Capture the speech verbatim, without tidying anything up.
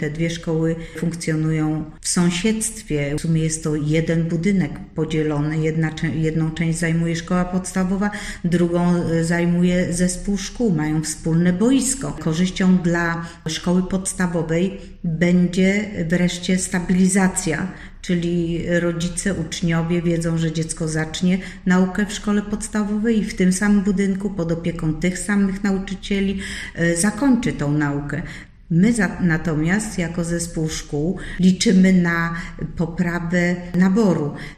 Te dwie szkoły funkcjonują w sąsiedztwie. W sumie jest to jeden budynek podzielony. Jedna, jedną część zajmuje szkoła podstawowa, drugą zajmuje zespół szkół. Mają wspólne boisko. Korzyścią dla szkoły podstawowej będzie wreszcie stabilizacja, czyli rodzice, uczniowie wiedzą, że dziecko zacznie naukę w szkole podstawowej i w tym samym budynku pod opieką tych samych nauczycieli zakończy tą naukę. My za, natomiast jako zespół szkół liczymy na poprawę naboru.